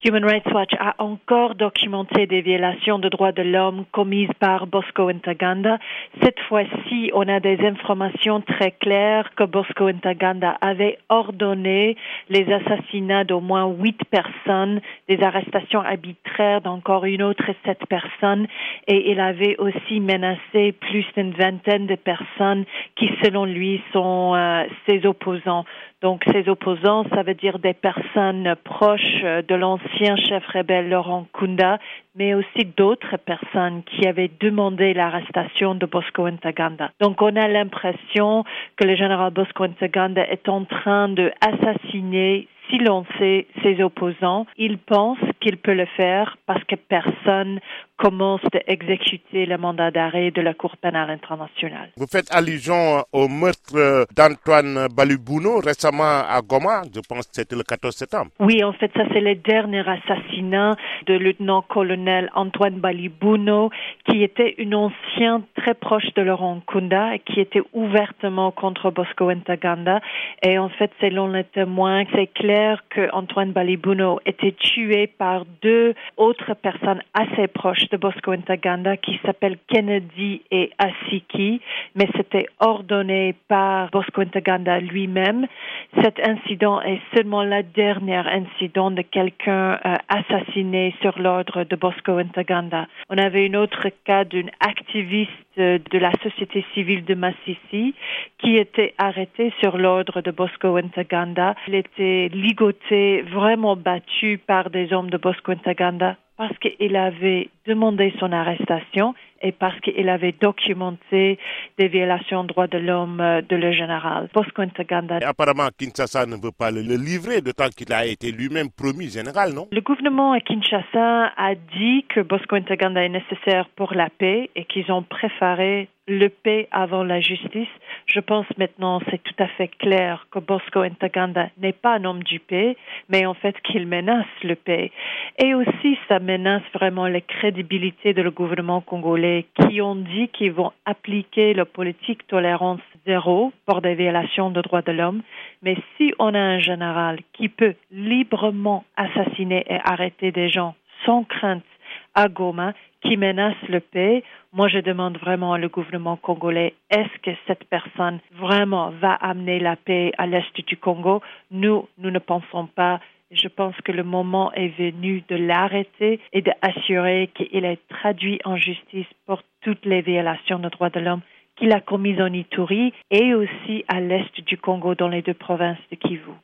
Human Rights Watch a encore documenté des violations de droits de l'homme commises par Bosco Ntaganda. Cette fois-ci, on a des informations très claires que Bosco Ntaganda avait ordonné les assassinats d'au moins 8 personnes, des arrestations arbitraires d'encore une autre 7 personnes, et il avait aussi menacé plus d'une vingtaine de personnes qui, selon lui, sont ses opposants. Donc, ces opposants, ça veut dire des personnes proches de l'ancien chef rebelle Laurent Nkunda, mais aussi d'autres personnes qui avaient demandé l'arrestation de Bosco Ntaganda. Donc, on a l'impression que le général Bosco Ntaganda est en train d'assassiner, silencer ses opposants. Il pense qu'il peut le faire parce que personne commence d'exécuter le mandat d'arrêt de la Cour pénale internationale. Vous faites allusion au meurtre d'Antoine Balibouno récemment à Goma, je pense que c'était le 14 septembre. Oui, en fait, ça c'est le dernier assassinat de lieutenant-colonel Antoine Balibouno, qui était un ancien très proche de Laurent Nkunda et qui était ouvertement contre Bosco Ntaganda. Et en fait, selon les témoins, c'est clair que Antoine Balibouno était tué par 2 autres personnes assez proches de Bosco Ntaganda qui s'appellent Kennedy et Asiki, mais c'était ordonné par Bosco Ntaganda lui-même. Cet incident est seulement le dernier incident de quelqu'un assassiné sur l'ordre de Bosco Ntaganda. On avait un autre cas d'une activiste de la société civile de Massissi qui était arrêtée sur l'ordre de Bosco Ntaganda. Il était ligoté, vraiment battu par des hommes de Bosco Ntaganda parce qu'il avait demandé son arrestation et parce qu'il avait documenté des violations de droits de l'homme de le général Bosco Ntaganda. Et apparemment, Kinshasa ne veut pas le livrer, d'autant qu'il a été lui-même promu général, non? Le gouvernement à Kinshasa a dit que Bosco Ntaganda est nécessaire pour la paix et qu'ils ont préféré le paix avant la justice. Je pense maintenant c'est tout à fait clair que Bosco Ntaganda n'est pas un homme du paix, mais en fait qu'il menace le paix. Et aussi ça menace vraiment la crédibilité de le gouvernement congolais qui ont dit qu'ils vont appliquer la politique tolérance zéro pour des violations de droits de l'homme. Mais si on a un général qui peut librement assassiner et arrêter des gens sans crainte à Goma, qui menace le paix, moi je demande vraiment au gouvernement congolais, est-ce que cette personne vraiment va amener la paix à l'est du Congo? Nous ne pensons pas. Je pense que le moment est venu de l'arrêter et d'assurer qu'il est traduit en justice pour toutes les violations de droits de l'homme qu'il a commises en Ituri et aussi à l'est du Congo dans les 2 provinces de Kivu.